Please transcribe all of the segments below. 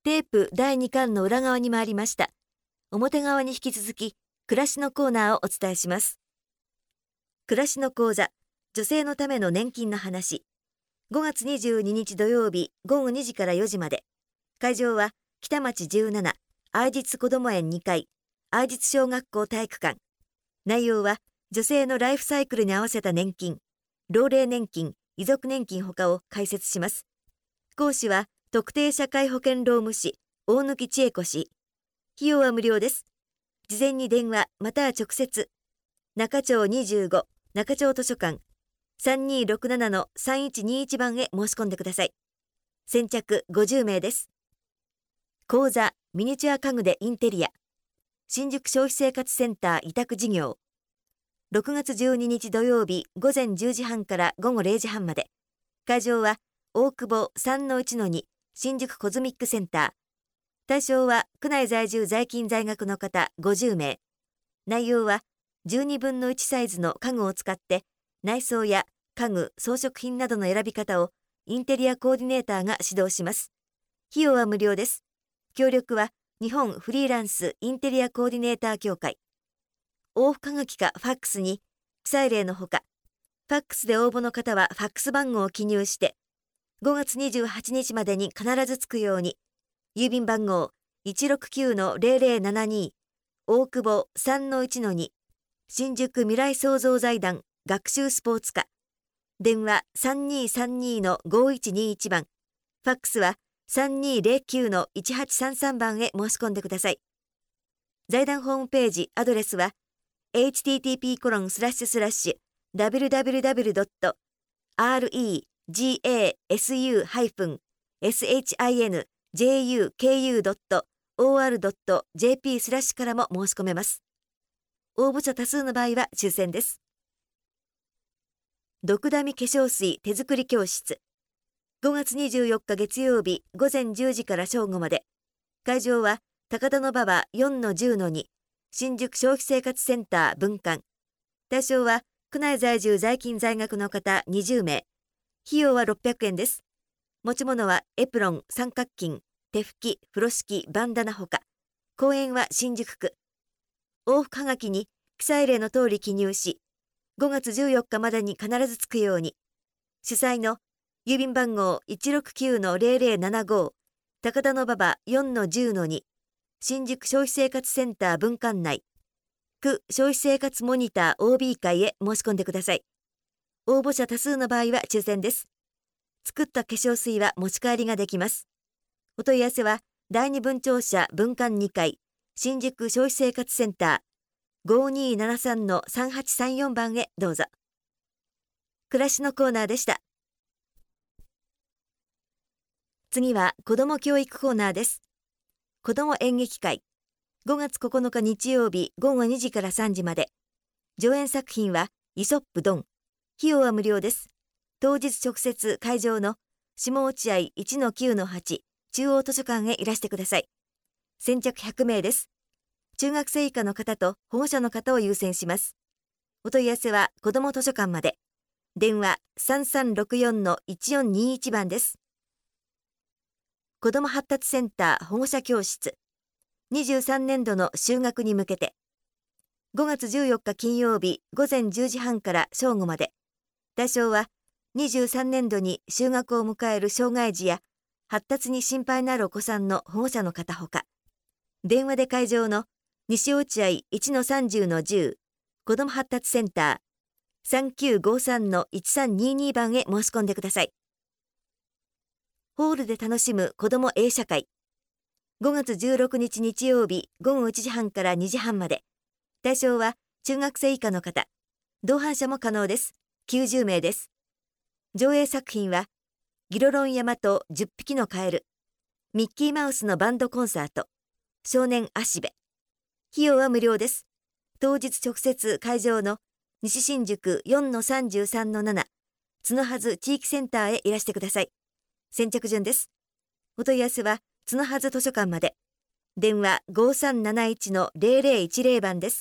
テープ第2巻の裏側に回りました。表側に引き続き、暮らしのコーナーをお伝えします。暮らしの講座、女性のための年金の話。5月22日土曜日午後2時から4時まで。会場は北町17愛実こども園2階愛実小学校体育館。内容は女性のライフサイクルに合わせた年金、老齢年金、遺族年金ほかを解説します。講師は特定社会保険労務士大貫千恵子氏。費用は無料です。事前に電話または直接中町25中町図書館 3267-3121 番へ申し込んでください。先着50名です。講座ミニチュア家具でインテリア新宿消費生活センター委託事業。6月12日土曜日午前10時半から午後0時半まで。会場は大久保 3-1-2 新宿コズミックセンター。対象は区内在住在勤在学の方50名。内容は12分の1サイズの家具を使って内装や家具、装飾品などの選び方をインテリアコーディネーターが指導します。費用は無料です。協力は日本フリーランスインテリアコーディネーター協会。往復はがきかファックスに記載例のほか、ファックスで応募の方はファックス番号を記入して5月28日までに必ず着くように。郵便番号 169-0072 大久保 3-1-2 新宿未来創造財団学習スポーツ課。電話 3232-5121 番。ファックスは 3209-1833 番へ申し込んでください。財団ホームページアドレスは http://www.regasu-juku.or.jp/ からも申し込めます。応募者多数の場合は抽選です。ドクダミ化粧水手作り教室。5月24日月曜日午前10時から正午まで。会場は高田馬場 4-10-2 新宿消費生活センター分館。対象は区内在住在勤在学の方20名。費用は600円です。持ち物はエプロン、三角巾、手拭き、風呂敷、バンダナほか。公園は新宿区。往復はがきに記載例の通り記入し、5月14日までに必ず着くように。主催の郵便番号 169-0075 高田馬場 4-10-2 新宿消費生活センター分館内区消費生活モニター OB 会へ申し込んでください。応募者多数の場合は抽選です。作った化粧水は持ち帰りができます。お問い合わせは第二分庁舎分館2階新宿消費生活センター 5273-3834 番へどうぞ。暮らしのコーナーでした。次は子ども教育コーナーです。子ども演劇会。5月9日日曜日午後2時から3時まで。上演作品はイソップドン。費用は無料です。当日直接会場の下落合 1-9-8 中央図書館へいらしてください。先着100名です。中学生以下の方と保護者の方を優先します。お問い合わせは子ども図書館まで。電話 3364-1421 番です。子ども発達センター保護者教室。23年度の就学に向けて。5月14日金曜日午前10時半から正午まで。対象は23年度に就学を迎える障害児や発達に心配のあるお子さんの保護者の方ほか。電話で会場の西落合 1-30-10 子ども発達センター 3953-1322 番へ申し込んでください。ホールで楽しむ子ども映写会。5月16日日曜日午後1時半から2時半まで。対象は中学生以下の方。同伴者も可能です。90名です。上映作品はギロロン山と10匹のカエル、ミッキーマウスのバンドコンサート、少年足部。費用は無料です。当日直接会場の西新宿 4-33-7 角筈地域センターへいらしてください。先着順です。お問い合わせは角筈図書館まで。電話 5371-0010 番です。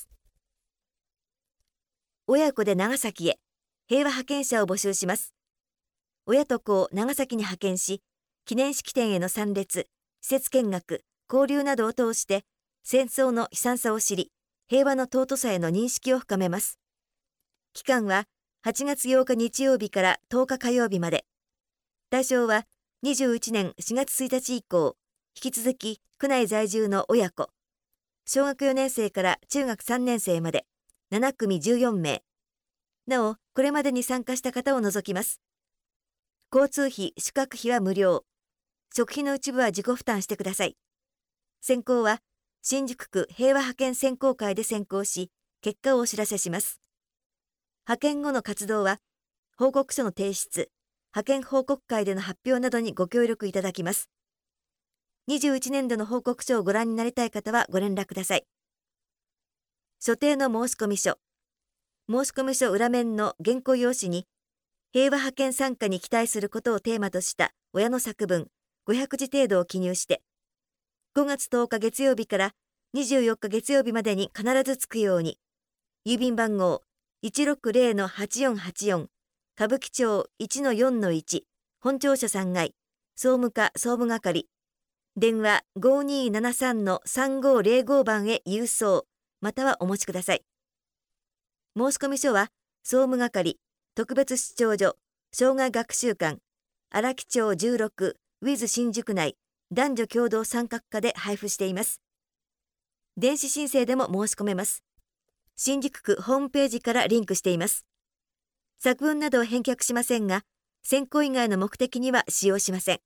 親子で長崎へ平和派遣者を募集します。親と子を長崎に派遣し、記念式典への参列、 施設見学、交流などを通して戦争の悲惨さを知り、平和の尊さへの認識を深めます。期間は8月8日日曜日から10日火曜日まで。対象は21年4月1日以降、引き続き区内在住の親子、小学4年生から中学3年生まで7組14名。なお、これまでに参加した方を除きます。交通費・宿泊費は無料。食費の一部は自己負担してください。選考は新宿区平和派遣選考会で選考し、結果をお知らせします。派遣後の活動は、報告書の提出、派遣報告会での発表などにご協力いただきます。21年度の報告書をご覧になりたい方はご連絡ください。所定の申込書。申込書裏面の原稿用紙に、平和派遣参加に期待することをテーマとした親の作文500字程度を記入して、5月10日月曜日から24日月曜日までに必ず着くように、郵便番号 160-8484 歌舞伎町 1-4-1 本庁舎3階総務課総務係電話 5273-3505 番へ郵送またはお持ちください。申込書は総務係特別出張所生涯学習館荒木町16ウィズ新宿内男女共同参画課で配布しています。電子申請でも申し込めます。新宿区ホームページからリンクしています。作文などを返却しませんが、選考以外の目的には使用しません。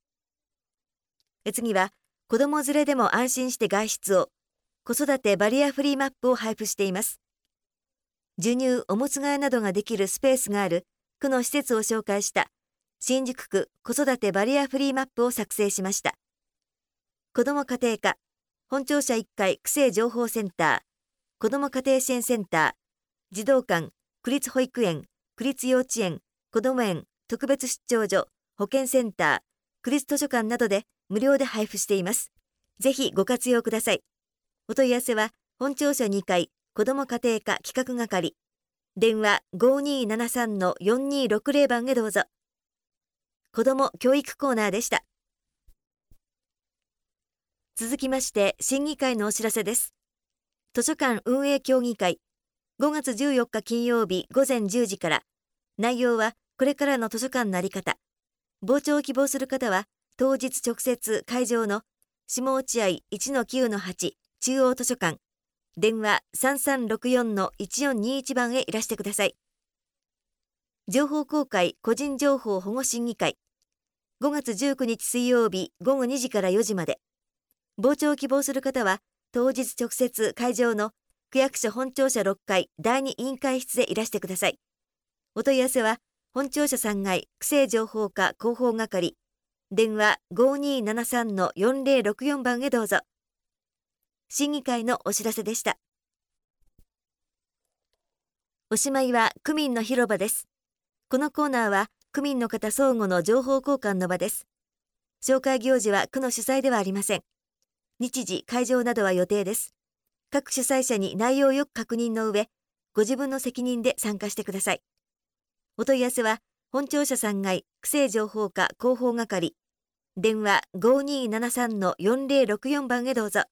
次は、子ども連れでも安心して外出を、子育てバリアフリーマップを配布しています。授乳、おむつ替えなどができるスペースがある区の施設を紹介した新宿区子育てバリアフリーマップを作成しました。子ども家庭課、本庁舎1階区政情報センター、子ども家庭支援センター、児童館、区立保育園、区立幼稚園、こども園、特別出張所、保健センター、区立図書館などで無料で配布しています。ぜひご活用ください。お問い合わせは、本庁舎2階、子ども家庭課企画係、電話 5273-4260 番へどうぞ。子ども教育コーナーでした。続きまして、審議会のお知らせです。図書館運営協議会、5月14日金曜日午前10時から、内容はこれからの図書館の在り方。傍聴を希望する方は、当日直接会場の下落合 1-9-8 中央図書館、電話 3364-1421 番へいらしてください。情報公開個人情報保護審議会、5月19日水曜日午後2時から4時まで。傍聴を希望する方は、当日直接会場の区役所本庁舎6階第2委員会室でいらしてください。お問い合わせは、本庁舎3階区政情報課広報係、電話 5273-4064 番へどうぞ。審議会のお知らせでした。おしまいは区民の広場です。このコーナーは区民の方相互の情報交換の場です。紹介行事は区の主催ではありません。日時、会場などは予定です。各主催者に内容をよく確認の上、ご自分の責任で参加してください。お問い合わせは、本庁舎3階区政情報課広報係、電話 5273-4064 番へどうぞ。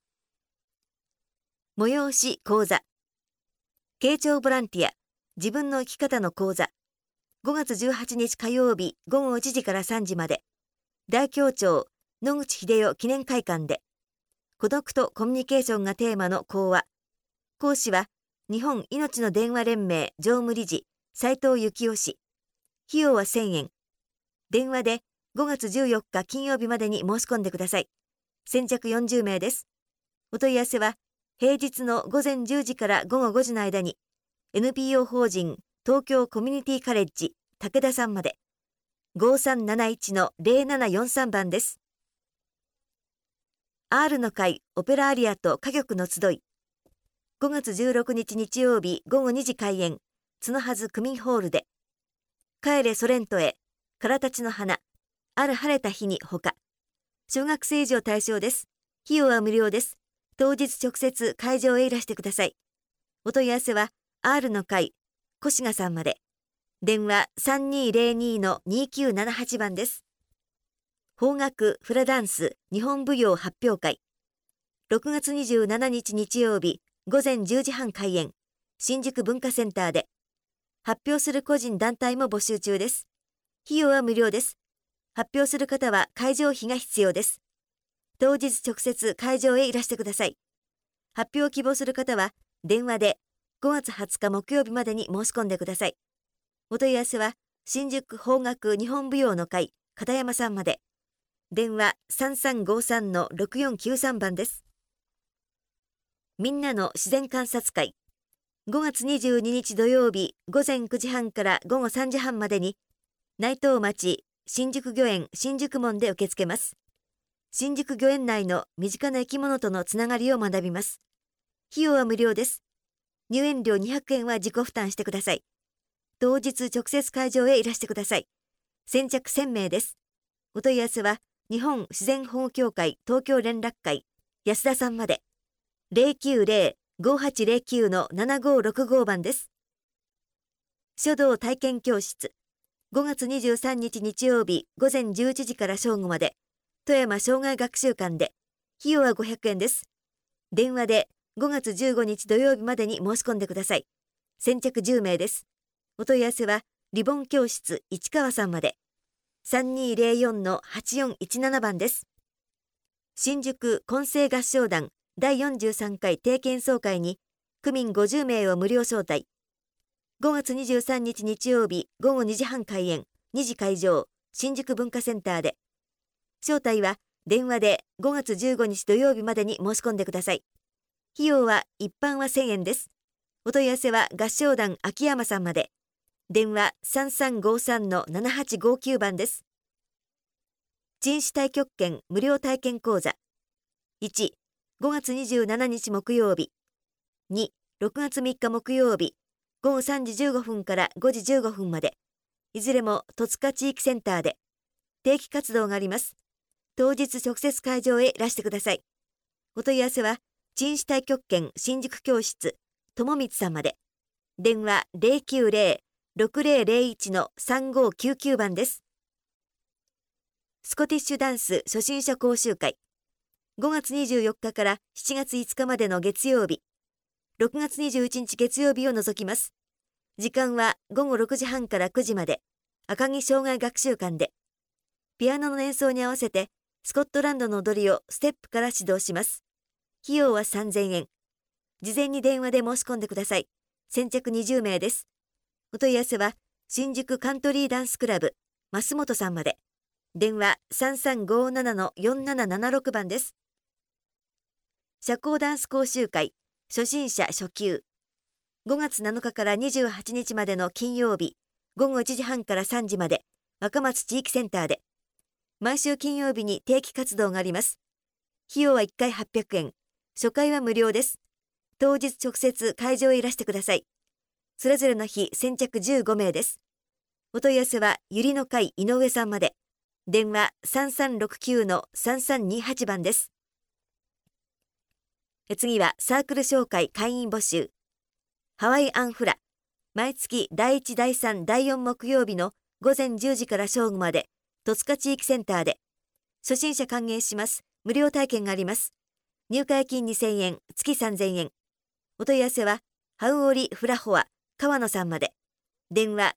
催し講座。慶長ボランティア、自分の生き方の講座。5月18日火曜日午後1時から3時まで、大京町野口英世記念会館で、孤独とコミュニケーションがテーマの講話。講師は、日本いのちの電話連盟常務理事、斉藤幸雄氏。費用は1000円。電話で5月14日金曜日までに申し込んでください。先着40名です。お問い合わせは、平日の午前10時から午後5時の間に、NPO 法人東京コミュニティカレッジ武田さんまで、5371-0743 番です。R の会オペラアリアと歌曲の集い。5月16日日曜日午後2時開演、角はず区民ホールで、帰れソレントへ、からたちの花、ある晴れた日にほか。小学生以上対象です。費用は無料です。当日直接会場へいらしてください。お問い合わせは R の会越賀さんまで。電話 3202-2978 番です。 邦楽フラダンス日本舞踊発表会。6月27日日曜日午前10時半開演、新宿文化センターで。発表する個人団体も募集中です。費用は無料です。発表する方は会場費が必要です。当日直接会場へいらしてください。発表を希望する方は電話で5月20日木曜日までに申し込んでください。お問い合わせは新宿邦楽日本舞踊の会片山さんまで。電話3353-6493番です。みんなの自然観察会。5月22日土曜日午前9時半から午後3時半までに内藤町新宿御苑新宿門で受け付けます。新宿御苑内の身近な生き物とのつながりを学びます。費用は無料です。入園料200円は自己負担してください。当日直接会場へいらしてください。先着1000名です。お問い合わせは日本自然保護協会東京連絡会安田さんまで。090-5809-7565番です。書道体験教室。5月23日日曜日午前11時から正午まで、富山障害学習館で。費用は500円です。電話で5月15日土曜日までに申し込んでください。先着10名です。お問い合わせはリボン教室市川さんまで。3204-8417番です。新宿混声合唱団第43回定期演奏会に区民50名を無料招待。5月23日日曜日午後2時半開演、2時会場、新宿文化センターで。招待は電話で5月15日土曜日までに申し込んでください。費用は一般は1000円です。お問い合わせは合唱団秋山さんまで。電話3353-7859番です。珍種太極拳無料体験講座。1、5月27日木曜日。2、6月3日木曜日。午後3時15分から5時15分まで。いずれも戸塚地域センターで。定期活動があります。当日直接会場へいらしてください。お問い合わせは珍種太極拳新宿教室友光さんまで。電話090-6001-3599番です。スコティッシュダンス初心者講習会。5月24日から7月5日までの月曜日。6月21日月曜日を除きます。時間は午後6時半から9時まで。赤城障害学習館で。ピアノの演奏に合わせてスコットランドの踊りをステップから指導します。費用は3000円。事前に電話で申し込んでください。先着20名です。お問い合わせは新宿カントリーダンスクラブ増本さんまで。電話3357-4776番です。社交ダンス講習会初心者初級。5月7日から28日までの金曜日午後1時半から3時まで若松地域センターで。毎週金曜日に定期活動があります。費用は1回800円。初回は無料です。当日直接会場へいらしてください。それぞれの日先着15名です。お問い合わせはゆりの会井上さんまで。電話3369-3328番です。次はサークル紹介会員募集。ハワイアンフラ。毎月第1、第3、第4木曜日の午前10時から正午まで戸塚地域センターで。初心者歓迎します。無料体験があります。入会金2000円、月3000円。お問い合わせはハウオリフラホア川野さんまで。電話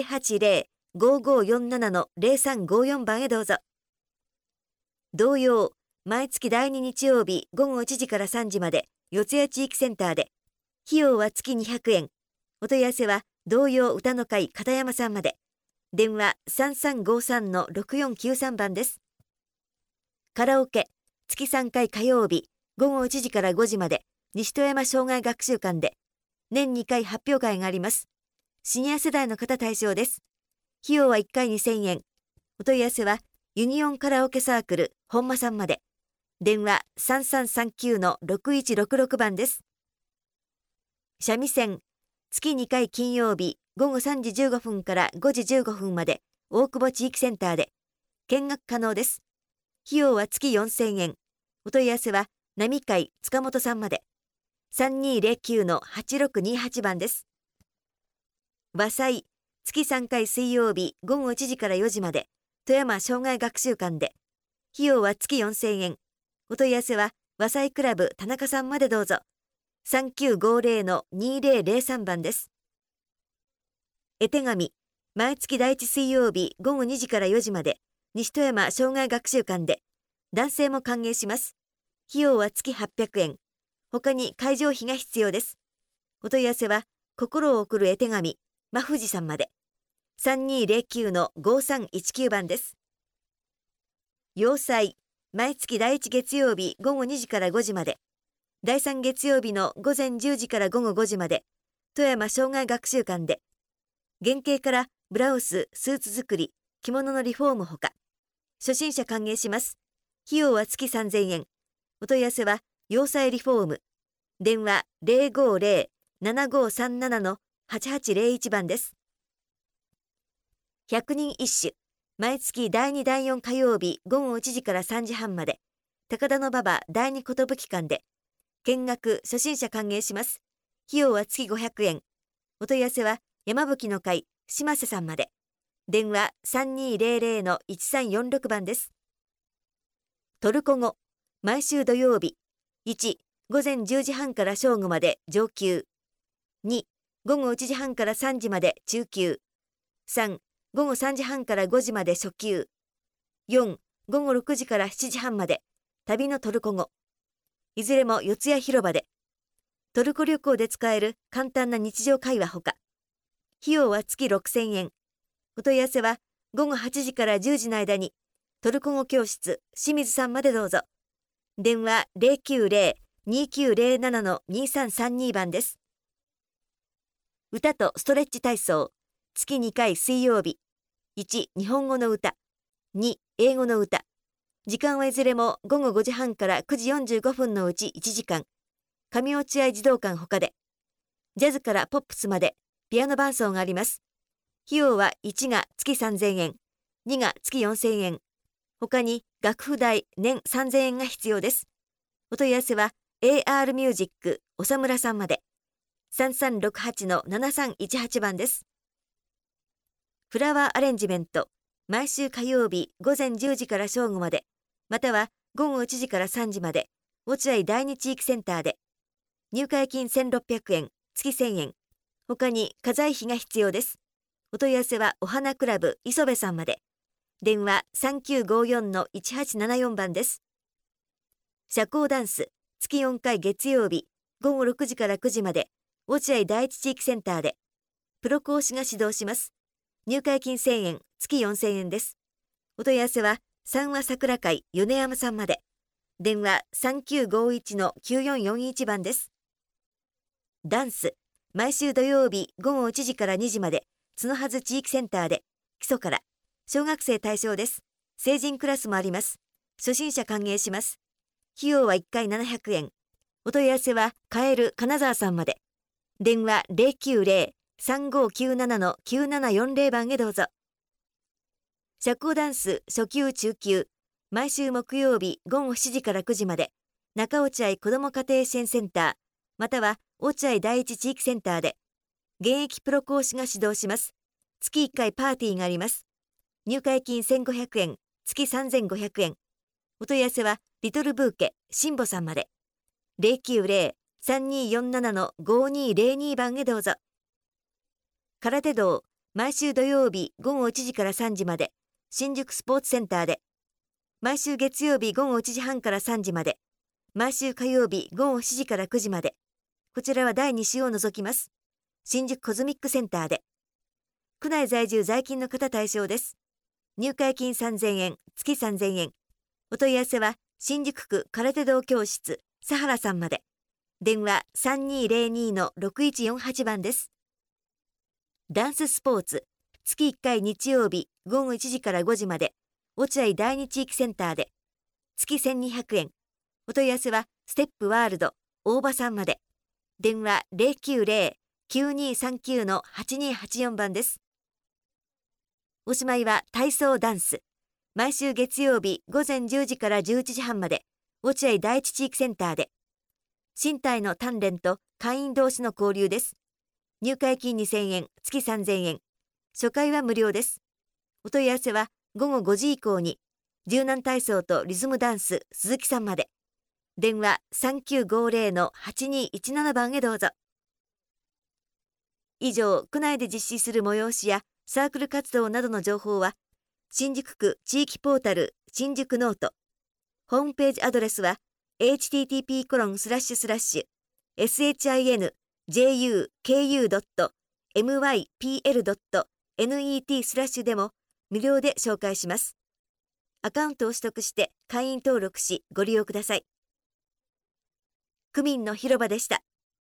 080-5547-0354番へどうぞ。同様、毎月第2日曜日午後1時から3時まで四谷地域センターで。費用は月200円。お問い合わせは同様歌の会片山さんまで。電話3353-6493番です。カラオケ月3回火曜日午後1時から5時まで西戸山障害学習館で。年2回発表会があります。シニア世代の方対象です。費用は1回2000円。お問い合わせはユニオンカラオケサークル本間さんまで。電話3339-6166番です。三味線月2回金曜日午後3時15分から5時15分まで大久保地域センターで。見学可能です。費用は月4000円。お問い合わせは並会塚本さんまで。3209-8628番です。和裁月3回水曜日午後1時から4時まで富山障害学習館で。 費用は月4000円。お問い合わせは和裁クラブ田中さんまでどうぞ。3950-2003 番です。絵手紙、毎月第1水曜日午後2時から4時まで、西富山障害学習館で、男性も歓迎します。費用は月800円。他に会場費が必要です。お問い合わせは、心を送る絵手紙、真藤さんまで。3209-5319 番です。洋裁、毎月第1月曜日午後2時から5時まで、第3月曜日の午前10時から午後5時まで、富山障害学習館で、原型からブラウス、スーツ作り、着物のリフォームほか、初心者歓迎します。費用は月3000円。お問い合わせは、洋裁リフォーム。電話050-7537-8801 番です。百人一首、毎月第2第4火曜日午後1時から3時半まで、高田馬場第二寿館で、見学初心者歓迎します。費用は月500円。お問い合わせは、山吹の会、島瀬さんまで。電話3200-1346 番です。トルコ語、毎週土曜日。1、午前10時半から正午まで上級。2、午後1時半から3時まで中級。3、午後3時半から5時まで初級。4、午後6時から7時半まで旅のトルコ語。いずれも四谷広場で。トルコ旅行で使える簡単な日常会話ほか。費用は月6000円。お問い合わせは午後8時から10時の間にトルコ語教室清水さんまでどうぞ。電話090-2907-2332 番です。歌とストレッチ体操、月2回水曜日。1、日本語の歌。2、英語の歌。時間はいずれも午後5時半から9時45分のうち1時間。上落合児童館ほかで。ジャズからポップスまでピアノ伴奏があります。費用は1が月3000円、2が月4000円。他に楽譜代年3000円が必要です。お問い合わせは AR ミュージック長村さんまで。3368-7318 番です。フラワーアレンジメント、毎週火曜日午前10時から正午まで、または午後1時から3時まで、落合第二地域センターで。入会金1600円、月1000円。他に家財費が必要です。お問い合わせはお花クラブ磯部さんまで。電話3954-1874 番です。社交ダンス、月4回月曜日、午後6時から9時まで、落合第一地域センターで。プロ講師が指導します。入会金1000円、月4000円です。お問い合わせは、三和桜会米山さんまで。電話3951-9441 番です。ダンス、毎週土曜日午後1時から2時まで、角はず地域センターで、基礎から、小学生対象です。成人クラスもあります。初心者歓迎します。費用は1回700円。お問い合わせは、カエル金沢さんまで。電話090-3597-9740 番へどうぞ。社交ダンス初級中級、毎週木曜日午後7時から9時まで、中落合子ども家庭支援センター、または落合第一地域センターで、現役プロ講師が指導します。月1回パーティーがあります。入会金1500円、月3500円。お問い合わせは、リトルブーケ、辛坊さんまで。090-3247-5202 番へどうぞ。空手道、毎週土曜日午後1時から3時まで、新宿スポーツセンターで。毎週月曜日午後1時半から3時まで。毎週火曜日午後7時から9時まで。こちらは第2週を除きます。新宿コズミックセンターで。区内在住在勤の方対象です。入会金3000円、月3000円。お問い合わせは、新宿区空手道教室、佐原さんまで。電話3202-6148 番です。ダンススポーツ、月1回日曜日午後1時から5時まで、落合第二地域センターで。月1200円。お問い合わせは、ステップワールド、大場さんまで。電話090-9239-8284 番です。おしまいは体操ダンス。毎週月曜日午前10時から11時半まで、落合第一地域センターで。身体の鍛錬と会員同士の交流です。入会金2000円、月3000円。初回は無料です。お問い合わせは午後5時以降に。 柔軟体操とリズムダンス鈴木さんまで。電話3950-8217番へどうぞ。以上、区内で実施する催しやサークル活動などの情報は新宿区地域ポータル新宿ノート、ホームページアドレスは http://shinjuku.mypl.net/ でも無料で紹介します。アカウントを取得して会員登録しご利用ください。区民の広場でした。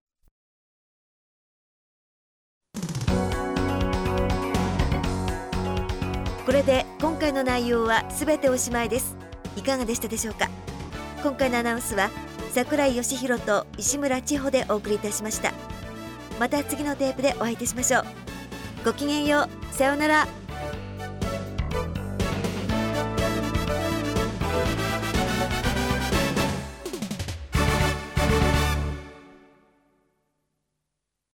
これで今回の内容はすべておしまいです。いかがでしたでしょうか。今回のアナウンスは櫻井義弘と石村千穂でお送りいたしました。また次のテープでお会いいたしましょう。ごきげんよう。さようなら。